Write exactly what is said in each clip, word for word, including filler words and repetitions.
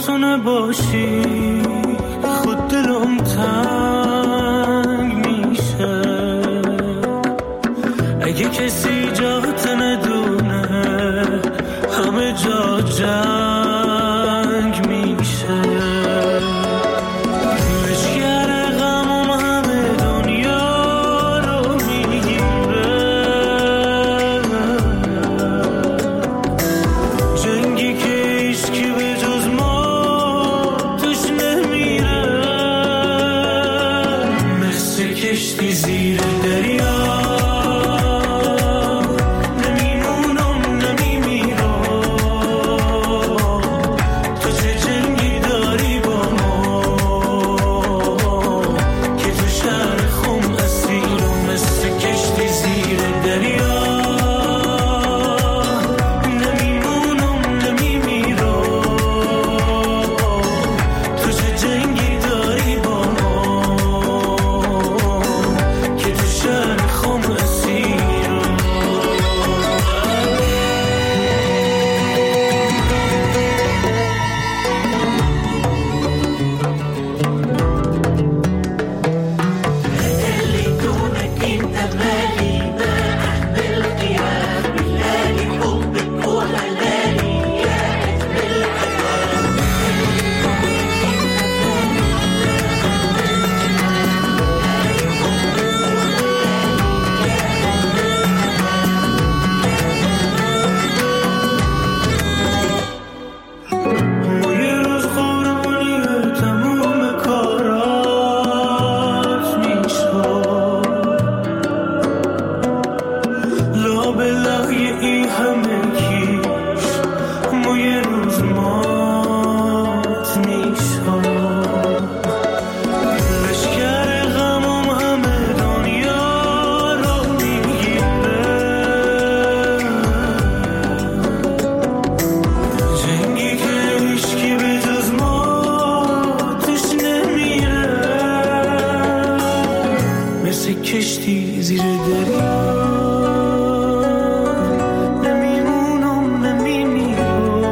تو نباشی خود دلم تنگ میشه. اگه کسی جات ندونه همه جا جنگ میشه. لشگر غمم همه دنیا رو میگیره. جنگی که هیچکی به جز ما توش نمیره. مثل کشتی زیر دریا کشتی زیر دریا نمیمونم نمیمیرم.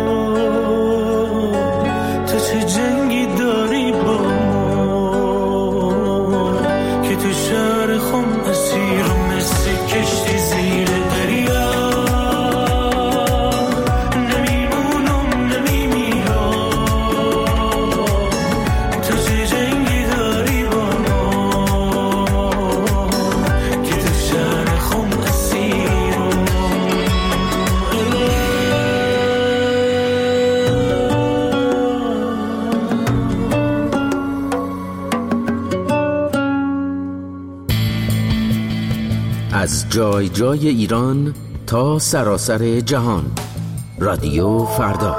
تو چه جنگی داری با ما که تو شهر خم اسیرم. مثل کشتی زیر دریا نمیمونم نمیمیرم. تو چه جنگی داری با از جای جای ایران تا سراسر جهان. رادیو فردا.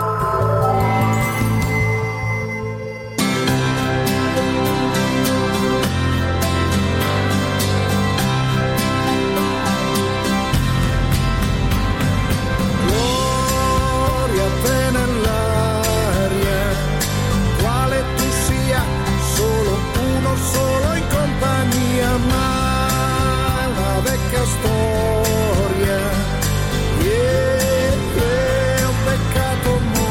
Storia, yeah, yeah, ho peccato molto.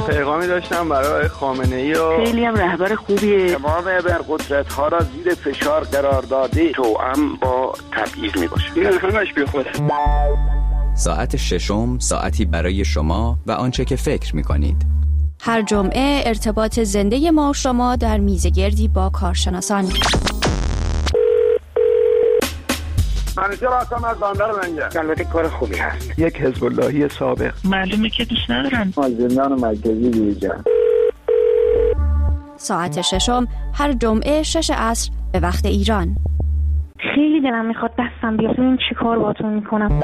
پیغامی داشتم برای خامنه‌ای و خیلی هم رهبر خوبیه. تمام ابرقدرت‌ها را زیر فشار قرار داده، توأم با تبعیض میباشه. این همش بیخوده. ساعت ششم، ساعتی برای شما و آنچه که فکر می‌کنید. هر جمعه ارتباط زنده ما و شما در میزگردی با کارشناسان. منیجر هستم از بندر منجر. البته کار خوبی هست. یک حزب اللهی سابق. معلومه که دوست ندارن. از زندان مرکزی بیرون. ساعت ششم هر جمعه شش عصر به وقت ایران. خیلی دلم میخواد دستم بیاد ببین چی کار باهاتون میکنم.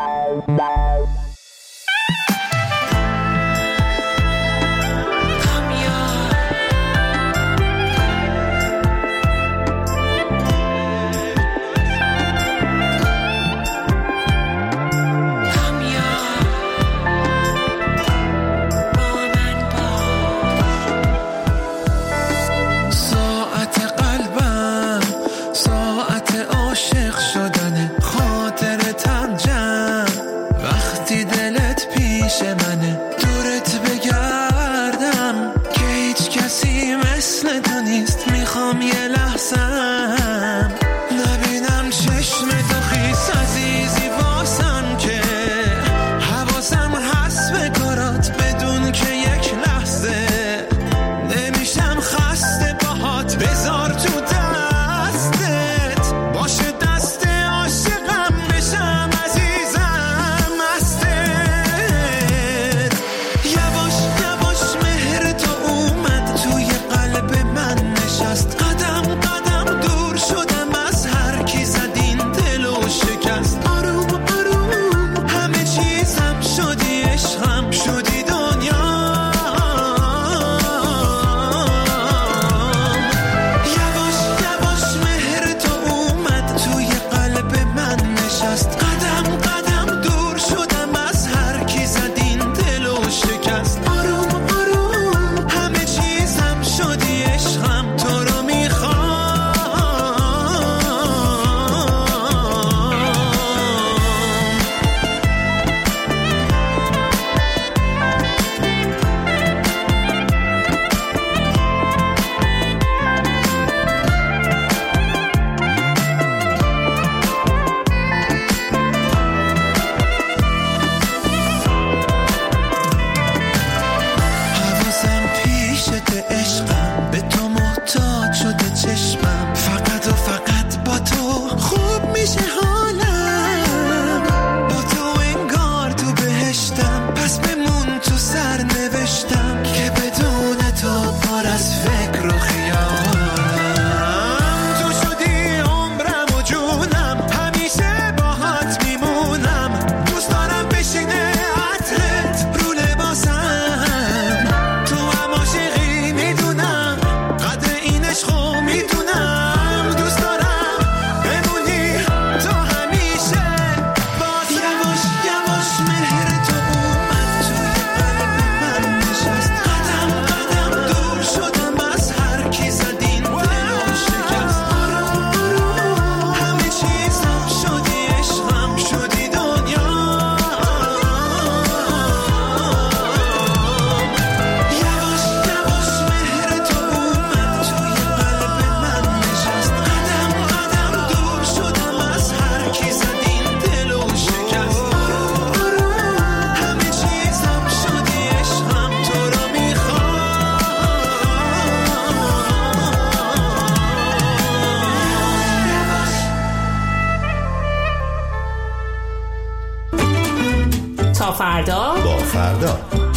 تا فردا با فردا.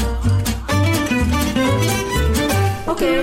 اوکی.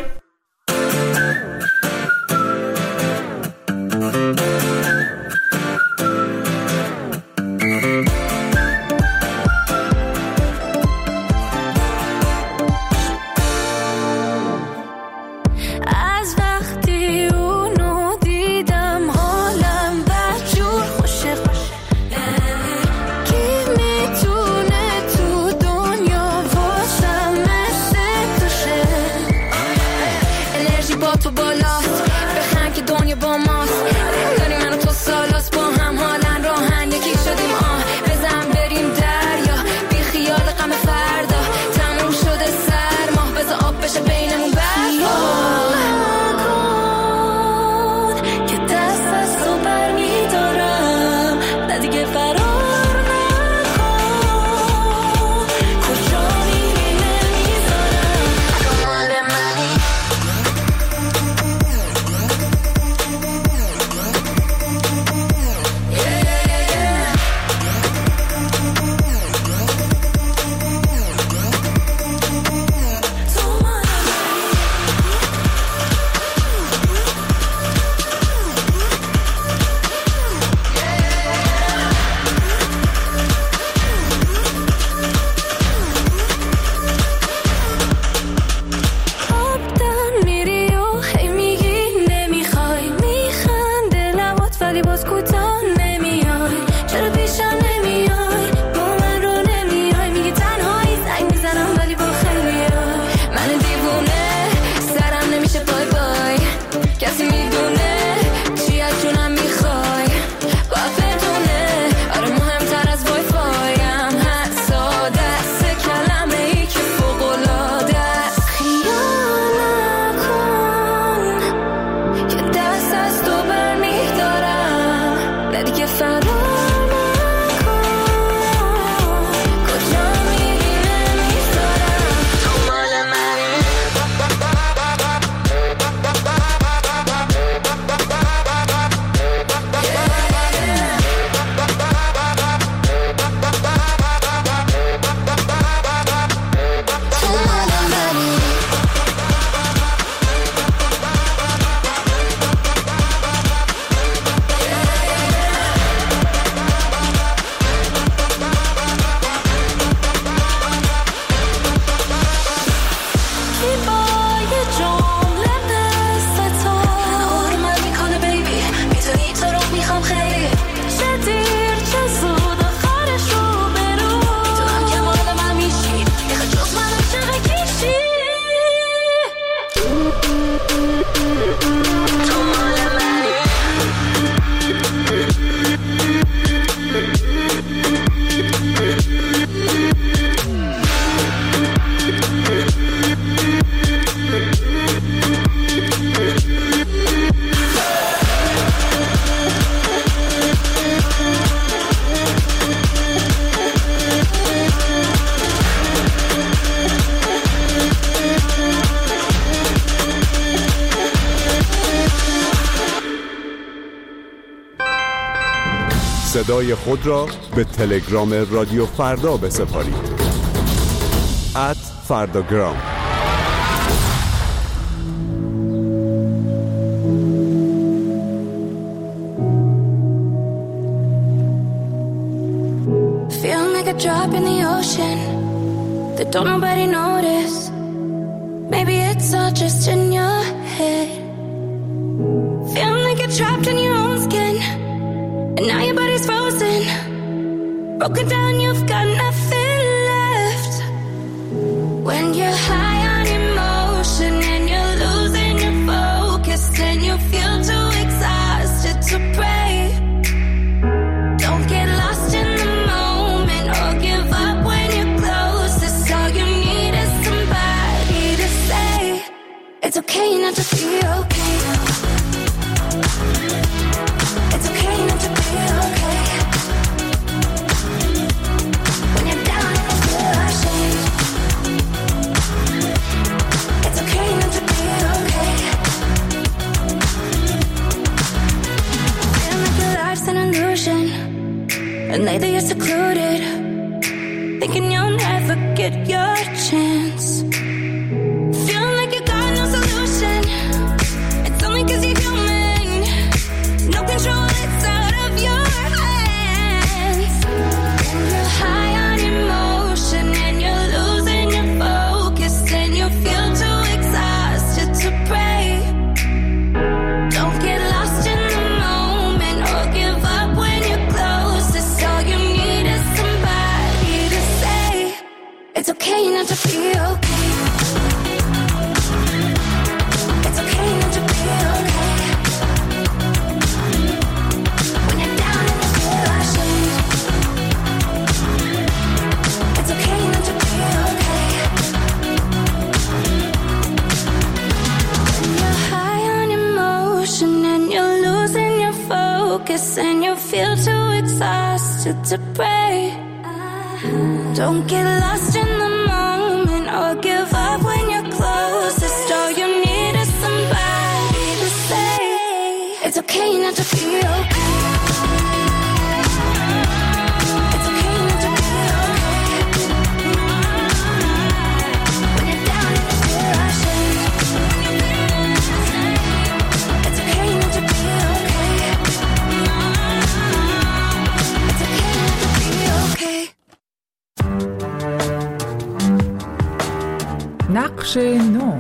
صدای خود را به تلگرام رادیو فردا بسپارید. ات فرداگرام. Drop in the ocean that don't nobody notice. Maybe it's all just in your head. Feeling like you're trapped in your own skin, and now your body's frozen. Broken down, you've got nothing left. When you're high on emotion and you're losing your focus, and you feel too exhausted to pray. Don't get lost in the moment or give up when you're closest. All you need is somebody to say it's okay not to be okay. It's okay not to be okay. When you're down and you feel ashamed, it's okay not to be okay. Feel like your life's an illusion, and lately you're secluded, thinking you'll never get your chance. Feeling like you got no solution. It's only 'cause you're human. No control, it's out of your hands. When you're high on emotion and you're losing your focus, and you feel too exhausted to pray. Don't get lost in the moment or give up when you're closest. All you need is somebody to say it's okay not to be okay. It's okay not to be okay. When you're down and you feel ashamed, it's okay not to be okay. When you're high on emotion and you're losing your focus, and you feel too exhausted to pray. Don't get lost in the moment or give up when you're closest. All you need is somebody to say it's okay not to be okay. It's okay not to be okay. When you're down and you feel ashamed, it's okay not to be okay. It's okay not to be okay. نقش نو.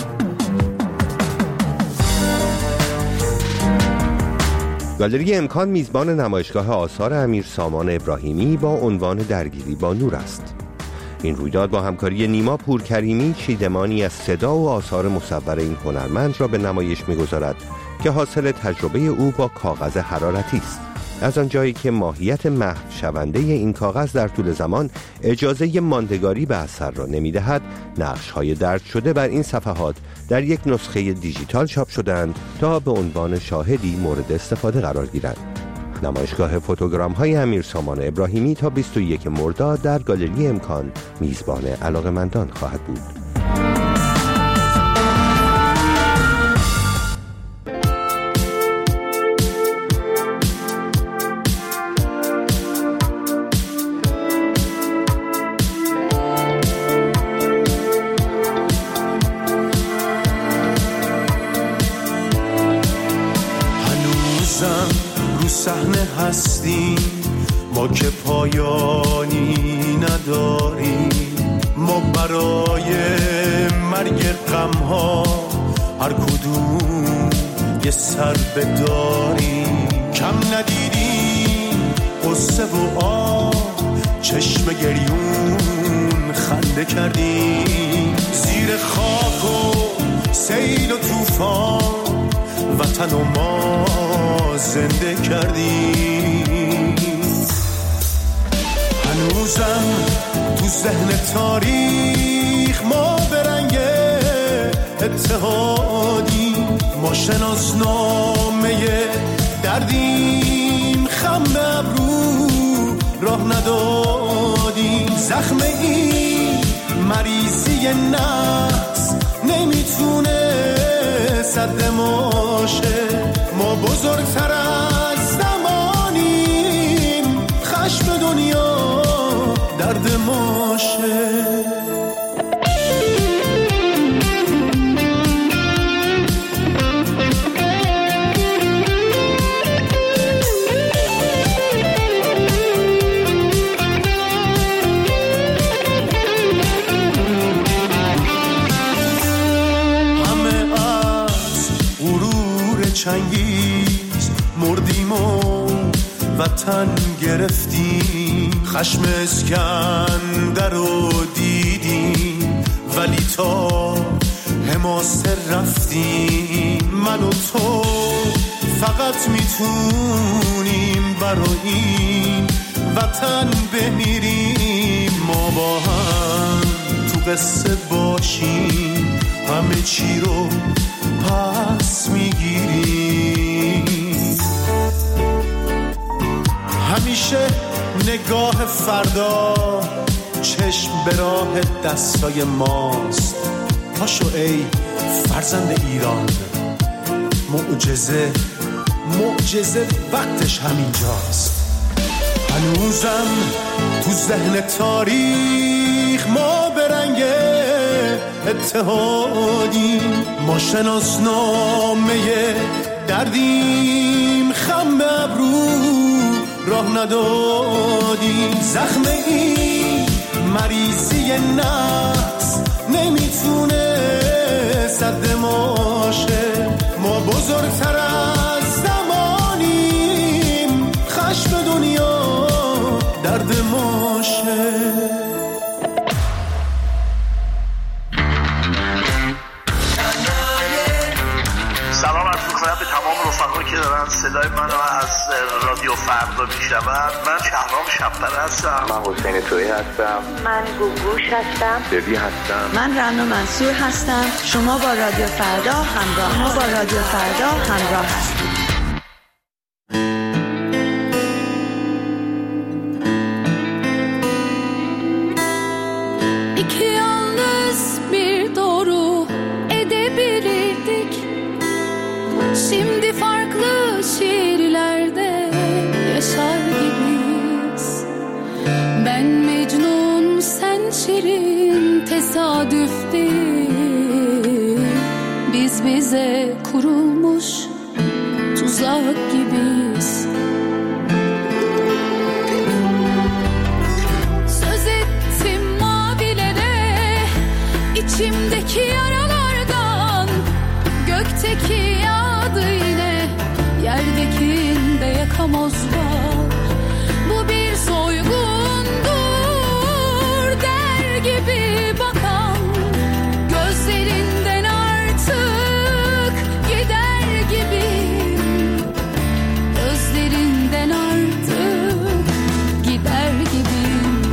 گالری امکان میزبان نمایشگاه آثار امیر سامان ابراهیمی با عنوان درگیری با نور است. این رویداد با همکاری نیما پورکریمی چیدمانی از صدا و آثار مصور این هنرمند را به نمایش می‌گذارد که حاصل تجربه او با کاغذ حرارتی است. از آنجایی که ماهیت محو شونده این کاغذ در طول زمان اجازه ماندگاری به اثر را نمی‌دهد، نقش‌های درج شده بر این صفحات در یک نسخه دیجیتال چاپ شدند تا به عنوان شاهدی مورد استفاده قرار گیرند. نمایشگاه فوتوگرام‌های امیر سامان ابراهیمی تا بیست و یکم مرداد در گالری امکان میزبان علاقه‌مندان خواهد بود. صحنه هستیم ما که پایانی نداریم، ما برای مرگ غم‌ها هر کدوم یه سر بداریم. کم ندیدیم قصه و آه، چشم گریون خنده کردیم، زیر خاک و سیل و طوفان وطن و ما زنده کردیم. هنوزم تو ذهن تاریخ ما به رنگ اتحادی، ما شناسنامه دردیم، خم به ابرو راه ندادیم. زخم این مریضی نفس نمیتونه صد ماشه، ما بزرگتر از زمانیم، باشه. چنگیز مردیم و وطن گرفتیم، خشم اسکندر رو دیدیم ولی تا حماسه رفتیم. من و تو فقط میتونیم برای این وطن بمیریم. ما با هم تو قصه باشیم، همه چی رو پس میگیریم. همیشه نگاه فردا چشم به راه دستای ماست. پاشو ای فرزند ایران، معجزه معجزه وقتش همینجاست. هنوزم تو ذهن تاریخ ما به رنگ اتحادیم، ما شناسنامه دردیم، خم به ابرو راه ندادیم. زخم این مریضی نفس نمیتونه سد ماشه، ما بزرگتر از زمانیم، خشم دنیا درد ماشه. سلام عرض می‌کنم به تمام رفقایی که دارن صدای منو از رادیو فردا میشنون. من شهرام شب‌پره هستم. من حسین تویی هستم. من گوگوش هستم. ببی هستم. من رنا منصور هستم. شما با رادیو فردا همراه شما با رادیو فردا همراه هستید. İki yalnız bir doğru edebilirdik. Şimdi farklı şiirlerde yaşar gibiyiz. Ben Mecnun, sen Şirin, tesadüf değil. Biz bize kurulmuş tuzak gibiyiz. Söz ettim mavilere, içimdeki yaralardan. Gökteki yağdı yine, yerdekinde yakamoz var. Bu bir soygundur der gibi bakan, gözlerinden artık gider gibi, gözlerinden artık gider gibi.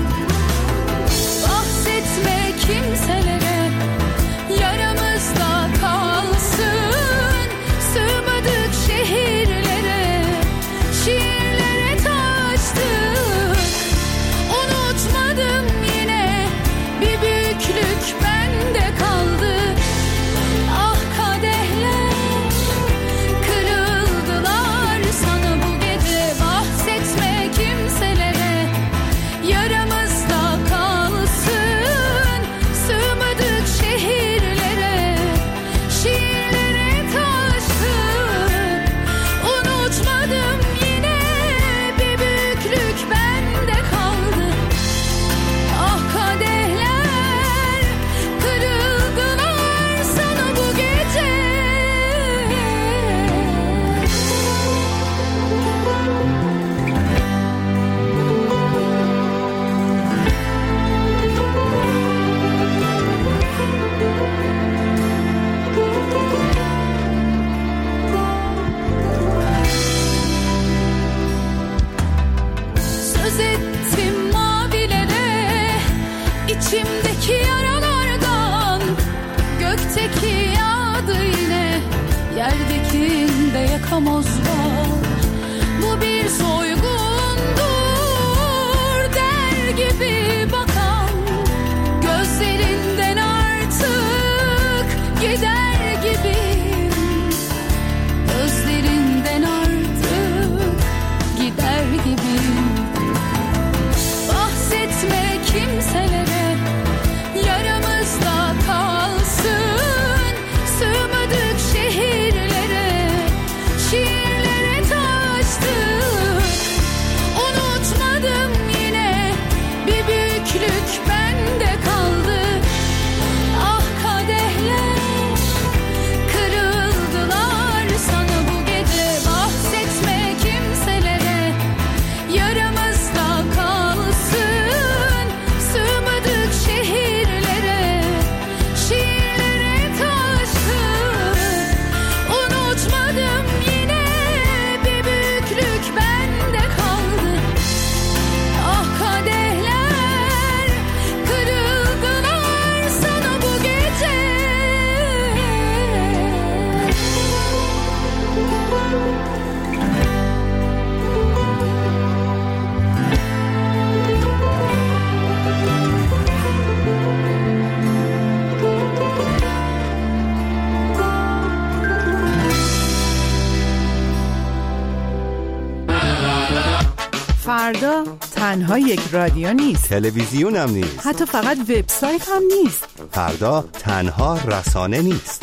Bahsetme kimselere, yaramızda kalsın. Sığmadık şehirlere, şiirlere taştık. Unutmadım yine, bir büyüklük bende kaldı. Ah kadehler kırıldılar sana bu gece. Bahsetme kimselere, yaramızda kalsın. Sığmadık şehirlere, şiirlere taştık. Unutmadım yine, bir büyüklük bende kaldı. Ah kadehler kırıldılar sana bu gece. Söz ettim mavilere, içimdeki yaralardan. Gökteki yağdı yine, yerdekinde yakamoz var. Bu bir soygundur der gibi bakan, gözlerinden artık gider gibi, gözlerinden artık gider gibi. Bahsetme kimselere, büyüklük bende kaldı. Ah kadehler kırıldılar sana bu gece. Bahsetme kimselere, yaramızda kalsın. Sığmadık şehirlere, şiirlere taştın. Unutmadım yine, bir büyüklük bende kaldı. Ah kadehler kırıldılar sana bu gece. فردا تنها یک رادیو نیست، تلویزیون هم نیست، حتی فقط وبسایت هم نیست. فردا تنها رسانه نیست.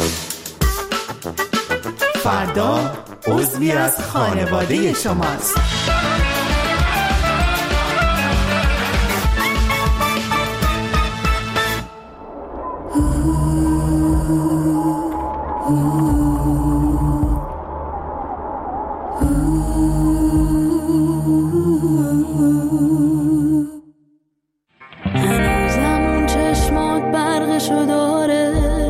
فردا عضوی از خانواده شماست. هنوزم اون چشمات برقشو داره،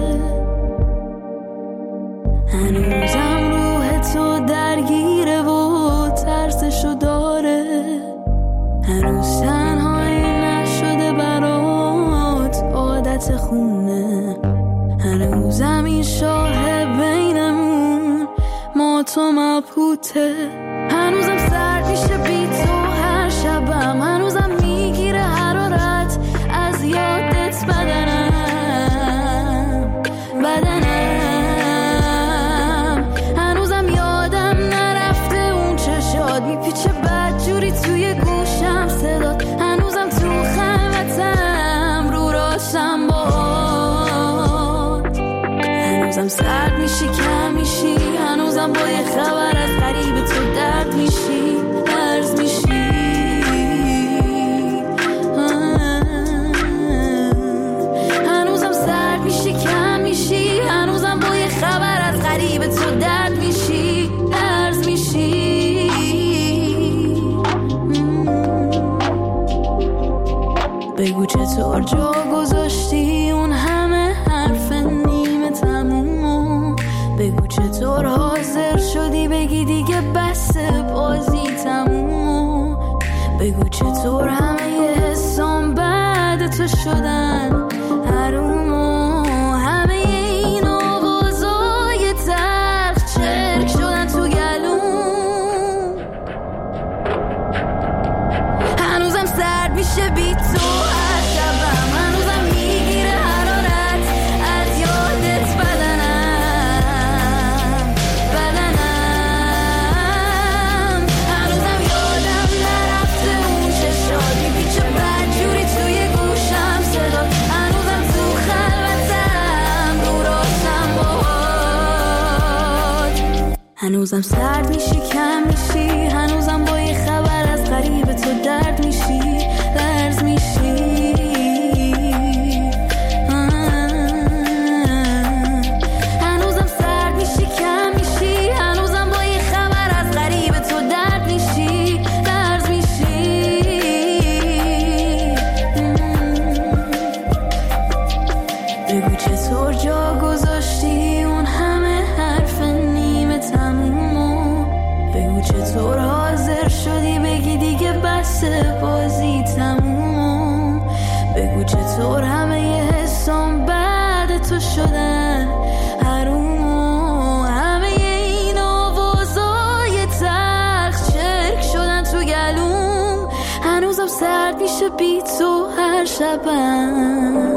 هنوزم روح تو درگیره و ترسشو داره، هنوز تنهایی نشده برات عادت خونه، هنوزم این شاه بینمون ما تو مبهوته، هنوزم سرد میشه بی تو هر شبم، هنوزم میگیره حرارت از یادت بدنم بدنم، هنوزم یادم نرفته اون چشات میپیچه بدجوری توی گوشم صدات، هنوزم تو خلوتم رو راشم باد، هنوزم سرد میشی کم میشی، هنوزم با یه خبر از قریب تو درد میشی درز میشی، هنوزم سرد میشی کم میشی، هنوزم با یه خبر از قریب تو درد میشی درز میشی. بگو چطور جا گذاشتی اون همه حرف نیمه تمومو، بگو چطور حاضر شدی بگی دیگه بس بازی تمومو، بگو چطور همه حسام بعد تو شدن حرومو، همه این آوازای تلخ چرک شدن تو گلوم، هنوزم سرد میشه بی تو هر شبم، هنوزم میگیره حرارت از یادت بدنم بدنم، هنوزم یادم نرفته اون چشات میپیچه بدجوری توی گوشم صدات، هنوزم تو خلوتم رو راسم باهات، هنوزم سرد میشی کم میشی، هنوزم با یه خبر از قریب تو درد میشی درز میشی، هنوزم سرد میشی کم میشی، هنوزم با یه خبر از قریب تو درد میشی درز میشی. بگو چطور جا گذاشتی اون همه حرف نیمه تمومو، بگو چطور حاضر شدی بگی دیگه بس بازی تمومو، بگو چطور همه یه حسام بعد تو شدن حرومو، همه این آوازای تلخ چرک شدن تو گلوم، هنوزم سرد میشه بی تو هر شبم.